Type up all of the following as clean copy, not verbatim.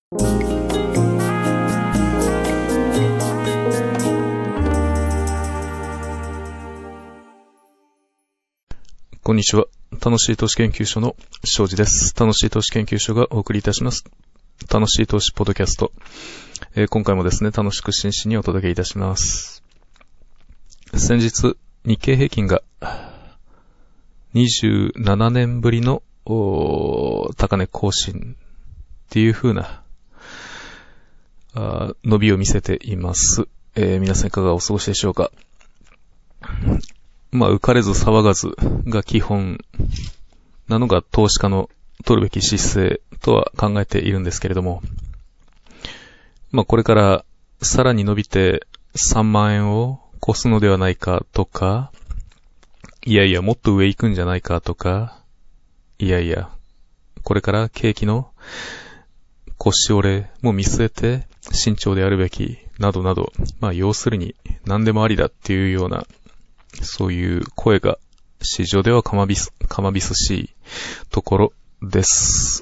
こんにちは。楽しい投資研究所の庄司です。楽しい投資研究所がお送りいたします。楽しい投資ポッドキャスト。今回もですね、楽しく真摯にお届けいたします。先日、日経平均が27年ぶりの高値更新っていう風な伸びを見せています。皆さんいかがお過ごしでしょうか。浮かれず騒がずが基本なのが投資家の取るべき姿勢とは考えているんですけれども、これからさらに伸びて3万円を越すのではないかとか、いやいやもっと上行くんじゃないかとか、いやいやこれから景気の腰折れも見据えて慎重であるべきなどなど、要するに何でもありだっていうようなそういう声が市場ではかまびすしいところです。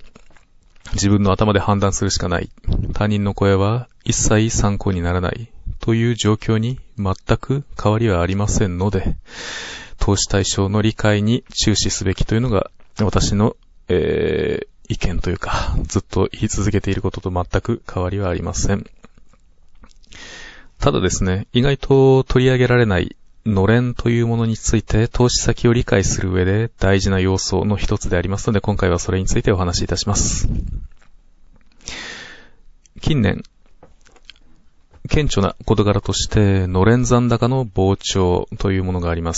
自分の頭で判断するしかない。他人の声は一切参考にならないという状況に全く変わりはありませんので、投資対象の理解に注視すべきというのが私の、意見というか、ずっと言い続けていることと全く変わりはありません。ただですね、意外と取り上げられないのれんというものについて投資先を理解する上で大事な要素の一つでありますので、今回はそれについてお話しいたします。近年、顕著な事柄としてのれん残高の膨張というものがあります。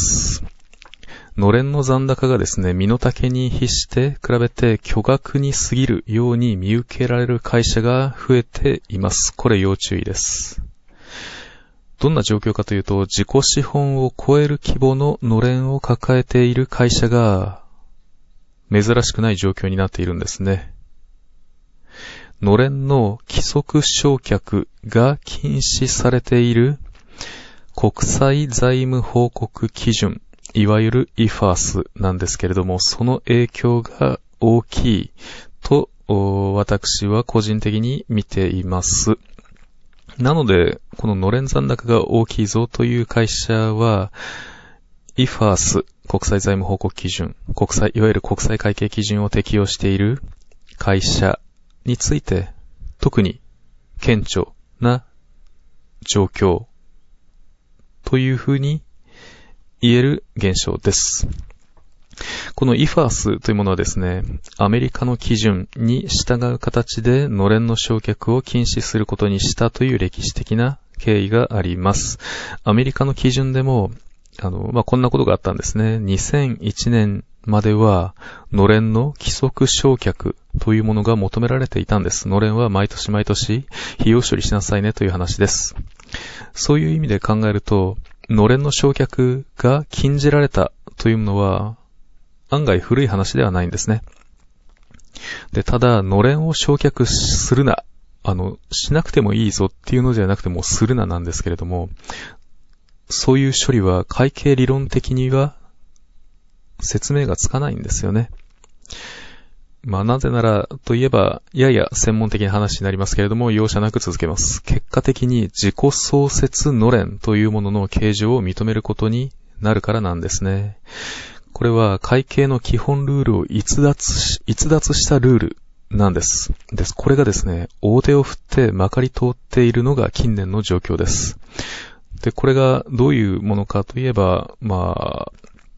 のれんの残高がですね、身の丈に比して比べて巨額に過ぎるように見受けられる会社が増えています。これ要注意です。どんな状況かというと、自己資本を超える規模ののれんを抱えている会社が珍しくない状況になっているんですね。のれんの規則償却が禁止されている国際財務報告基準、いわゆる IFRS なんですけれども、その影響が大きいと私は個人的に見ています。なので、こののれん残高が大きいぞという会社は、IFRS、国際財務報告基準、いわゆる国際会計基準を適用している会社について、特に顕著な状況というふうに言える現象です。この IFRS というものはですね、アメリカの基準に従う形でのれんの償却を禁止することにしたという歴史的な経緯があります。アメリカの基準でも、こんなことがあったんですね。2001年までは、のれんの規則償却というものが求められていたんです。のれんは毎年毎年費用処理しなさいねという話です。そういう意味で考えると、のれんの償却が禁じられたというのは、案外古い話ではないんですね。で、ただ、のれんを償却するな、しなくてもいいぞっていうのではなくてもするななんですけれども、そういう処理は会計理論的には説明がつかないんですよね。なぜならといえば、やや専門的な話になりますけれども、容赦なく続けます。結果的に自己創設のれんというものの計上を認めることになるからなんですね。これは会計の基本ルールを逸脱したルールなんです。これがですね、大手を振ってまかり通っているのが近年の状況です。で、これがどういうものかといえば、後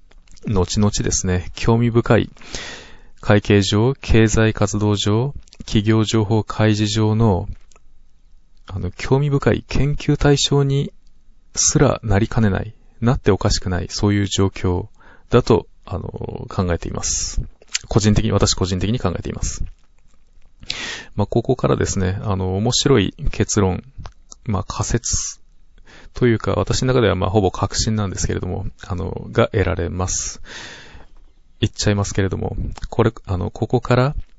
々ですね、興味深い会計上、経済活動上、企業情報開示上の興味深い研究対象にすらなりかねない、なっておかしくない、そういう状況だと考えています。私個人的に考えています。ここからですね、面白い結論、仮説というか、私の中ではほぼ確信なんですけれども、が得られます。言っちゃいますけれども、ここから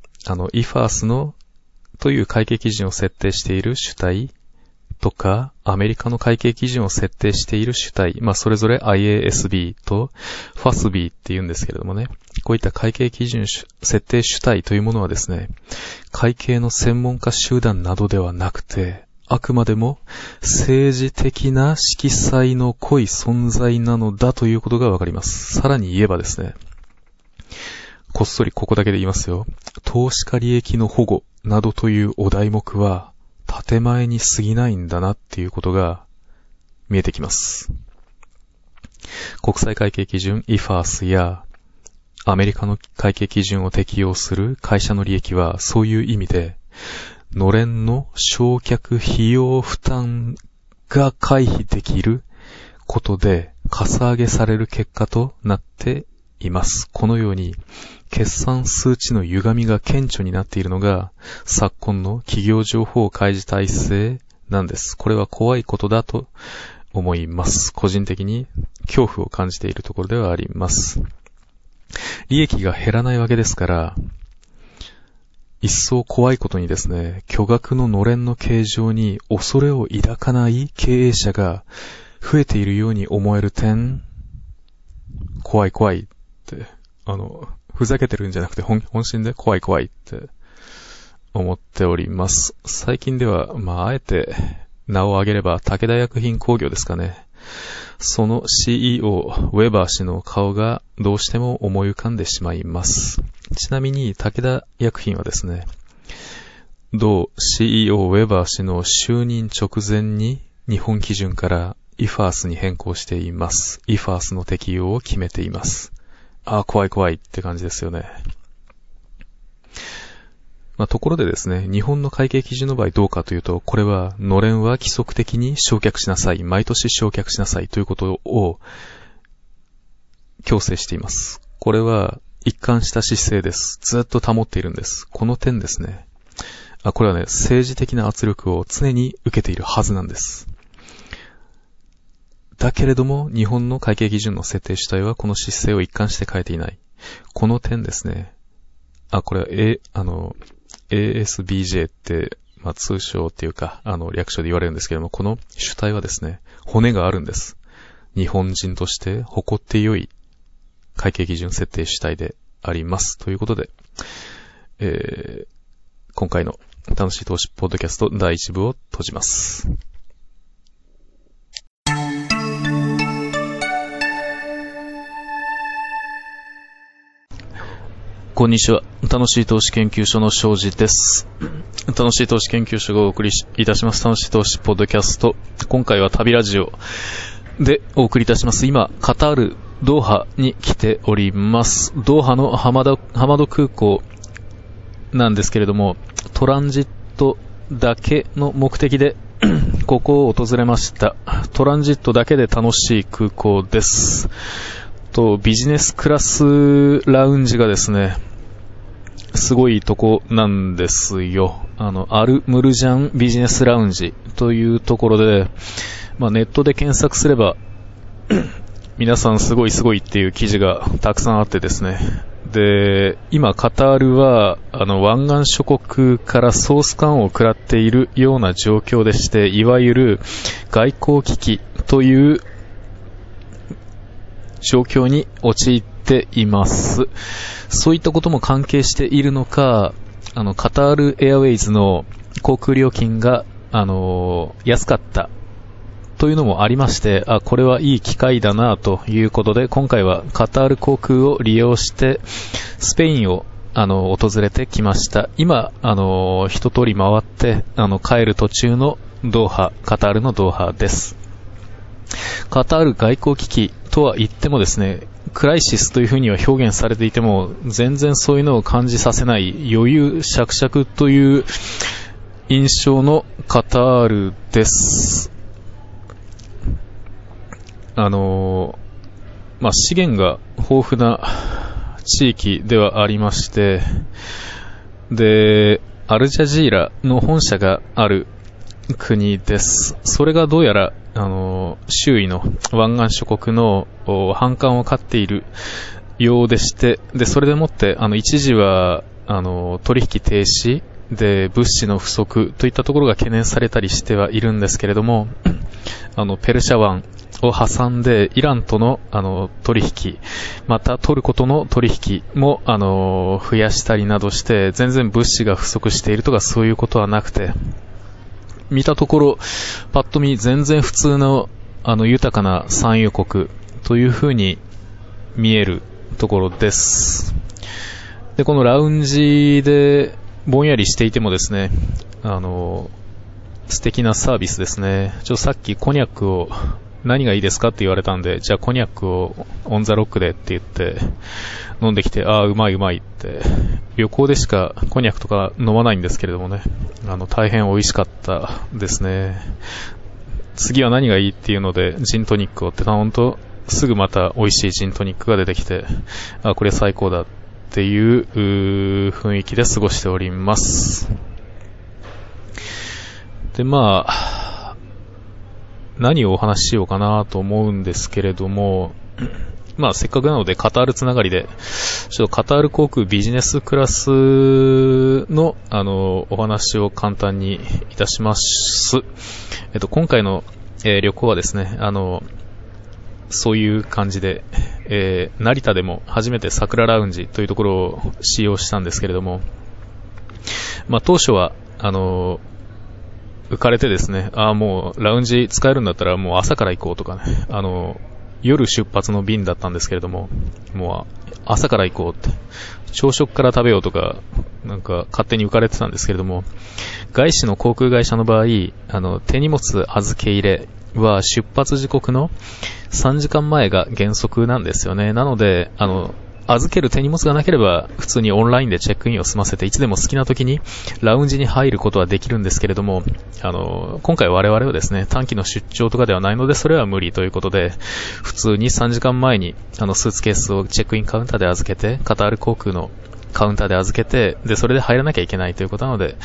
、IFRS の、という会計基準を設定している主体とか、アメリカの会計基準を設定している主体、それぞれ IASB と FASB って言うんですけれどもね、 こういった会計基準設定主体というものはですね、会計の専門家集団などではなくて、あくまでも政治的な色彩の濃い存在なのだということがわかります。さらに言えばですね、こっそりここだけで言いますよ。投資家利益の保護などというお題目は建前に過ぎないんだなっていうことが見えてきます。国際会計基準 IFRS やアメリカの会計基準を適用する会社の利益はそういう意味で、のれんの償却費用負担が回避できることでかさ上げされる結果となっています。このように決算数値の歪みが顕著になっているのが昨今の企業情報開示体制なんです。これは怖いことだと思います。個人的に恐怖を感じているところではあります。利益が減らないわけですから、一層怖いことにですね、巨額ののれんの形状に恐れを抱かない経営者が増えているように思える点、怖いって、ふざけてるんじゃなくて本心で怖いって思っております。最近では、あえて名を挙げれば武田薬品工業ですかね。その CEO、ウェバー氏の顔がどうしても思い浮かんでしまいます。ちなみに武田薬品はですね、同 CEO ウェバー氏の就任直前に日本基準から IFRS に変更しています。IFRS の適用を決めています。怖いって感じですよね。ところでですね、日本の会計基準の場合どうかというと、これは、のれんは規則的に償却しなさい、毎年償却しなさいということを強制しています。これは一貫した姿勢です。ずっと保っているんです。この点ですね。これはね、政治的な圧力を常に受けているはずなんです。だけれども、日本の会計基準の設定主体はこの姿勢を一貫して変えていない。この点ですね。これは、ASBJ って、通称っていうか、略称で言われるんですけども、この主体はですね、骨があるんです。日本人として誇って良い会計基準設定主体であります。ということで、今回の楽しい投資ポッドキャスト第1部を閉じます。こんにちは。楽しい投資研究所の庄司です。楽しい投資研究所がお送りいたします楽しい投資ポッドキャスト。今回は旅ラジオでお送りいたします。今、カタール、ドーハに来ております。ドーハのハマド空港なんですけれども、トランジットだけの目的でここを訪れました。トランジットだけで楽しい空港です。ビジネスクラスラウンジがですね、すごいとこなんですよ。アルムルジャンビジネスラウンジというところで、ネットで検索すれば皆さんすごいっていう記事がたくさんあってですね。で、今カタールは湾岸諸国からソース感を食らっているような状況でして、いわゆる外交危機という状況に陥っています。そういったことも関係しているのか、カタールエアウェイズの航空料金が、安かったというのもありまして、これはいい機会だなということで、今回はカタール航空を利用してスペインを訪れてきました。今一通り回って帰る途中のドーハ、カタールのドーハです。カタール外交危機とは言ってもですね、クライシスというふうには表現されていても全然そういうのを感じさせない余裕しゃくしゃくという印象のカタールです。資源が豊富な地域ではありまして、で、アルジャジーラの本社がある国です。それがどうやら周囲の湾岸諸国の反感を買っているようでして、でそれでもって一時は取引停止で物資の不足といったところが懸念されたりしてはいるんですけれども、ペルシャ湾を挟んで、イランとの、取引、またトルコとの取引も、増やしたりなどして、全然物資が不足しているとかそういうことはなくて、見たところ、パッと見全然普通の、豊かな産油国という風に見えるところです。で、このラウンジでぼんやりしていてもですね、素敵なサービスですね。さっきコニャックを何がいいですかって言われたんで、じゃあコニャックをオンザロックでって言って飲んできて、うまいうまいって、旅行でしかコニャックとか飲まないんですけれどもね、大変美味しかったですね。次は何がいいっていうのでジントニックをって頼むと、すぐまた美味しいジントニックが出てきて、これ最高だっていう雰囲気で過ごしております。で、何をお話ししようかなと思うんですけれども、せっかくなのでカタールつながりで、カタール航空ビジネスクラスの、お話を簡単にいたします。今回の、旅行はですね、そういう感じで、成田でも初めて桜ラウンジというところを使用したんですけれども、当初は、浮かれてですね、もうラウンジ使えるんだったらもう朝から行こうとかね、夜出発の便だったんですけれども、もう朝から行こうって、朝食から食べようとか、なんか勝手に浮かれてたんですけれども、外資の航空会社の場合、手荷物預け入れは出発時刻の3時間前が原則なんですよね。なので、預ける手荷物がなければ普通にオンラインでチェックインを済ませていつでも好きな時にラウンジに入ることはできるんですけれども、今回我々はですね、短期の出張とかではないのでそれは無理ということで、普通に3時間前にスーツケースをチェックインカウンターで預けて、カタール航空のカウンターで預けて、でそれで入らなきゃいけないということなので、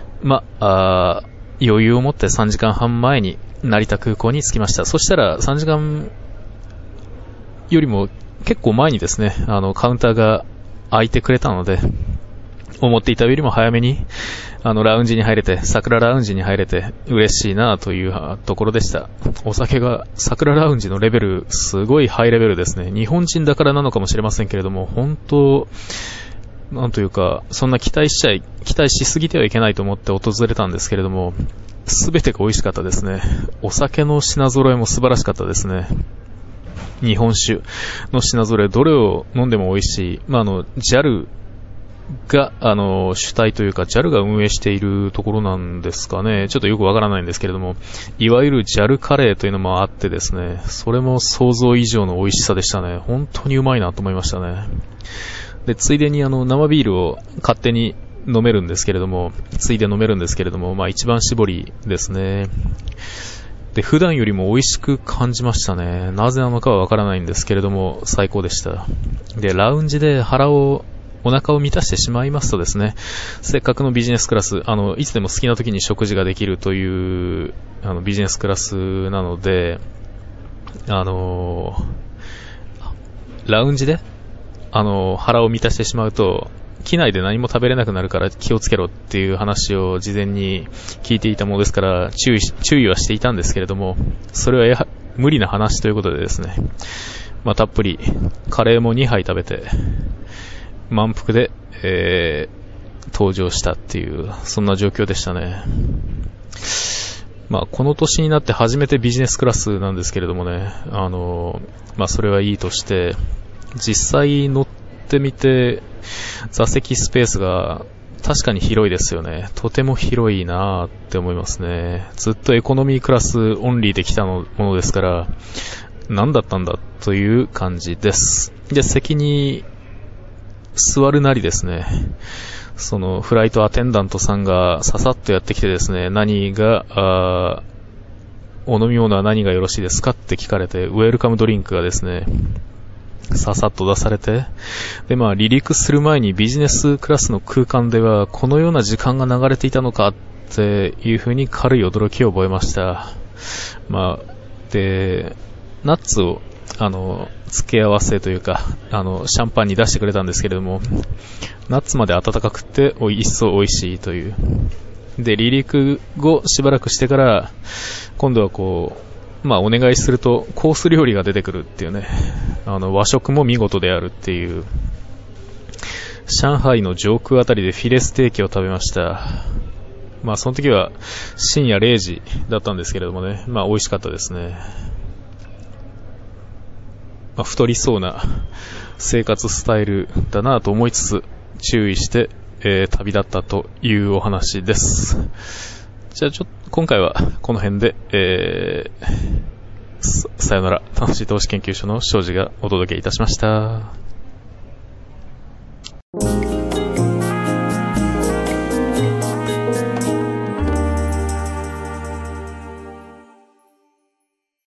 余裕を持って3時間半前に成田空港に着きました。そしたら3時間よりも結構前にですね、カウンターが開いてくれたので、思っていたよりも早めに、ラウンジに入れて、桜ラウンジに入れて、嬉しいなというところでした。お酒が、桜ラウンジのレベル、すごいハイレベルですね。日本人だからなのかもしれませんけれども、本当、なんというか、そんな期待しすぎてはいけないと思って訪れたんですけれども、すべてが美味しかったですね。お酒の品揃えも素晴らしかったですね。日本酒の品揃え、どれを飲んでも美味しい。JAL が、主体というか、JAL が運営しているところなんですかね。ちょっとよくわからないんですけれども、いわゆる JAL カレーというのもあってですね、それも想像以上の美味しさでしたね。本当にうまいなと思いましたね。で、ついでに生ビールを勝手に飲めるんですけれども、一番搾りですね。で、普段よりも美味しく感じましたね。なぜなのかはわからないんですけれども、最高でした。で、ラウンジでお腹を満たしてしまいますとですね、せっかくのビジネスクラス、いつでも好きな時に食事ができるという、ビジネスクラスなので、ラウンジで、腹を満たしてしまうと、機内で何も食べれなくなるから気をつけろっていう話を事前に聞いていたものですから注意はしていたんですけれども、それは無理な話ということでですね、たっぷりカレーも2杯食べて満腹で、登場したっていうそんな状況でしたね。この年になって初めてビジネスクラスなんですけれどもね、それはいいとして実際乗ってみて座席スペースが確かに広いですよね。とても広いなーって思いますね。ずっとエコノミークラスオンリーで来たものですから何だったんだという感じです。で、席に座るなりですね、そのフライトアテンダントさんがささっとやってきてですね、お飲み物は何がよろしいですかって聞かれて、ウェルカムドリンクがですねささっと出されて、で離陸する前にビジネスクラスの空間ではこのような時間が流れていたのかっていう風に軽い驚きを覚えました。でナッツを付け合わせというかシャンパンに出してくれたんですけれども、ナッツまで温かくて一層美味しいという。で離陸後しばらくしてから今度はまあお願いするとコース料理が出てくるっていうね、和食も見事であるっていう、上海の上空あたりでフィレステーキを食べました。まあその時は深夜0時だったんですけれどもね、まあ美味しかったですね。まあ、太りそうな生活スタイルだなと思いつつ注意して、旅立ったというお話です。じゃあ今回はこの辺で、さよなら。楽しい投資研究所の庄司がお届けいたしました。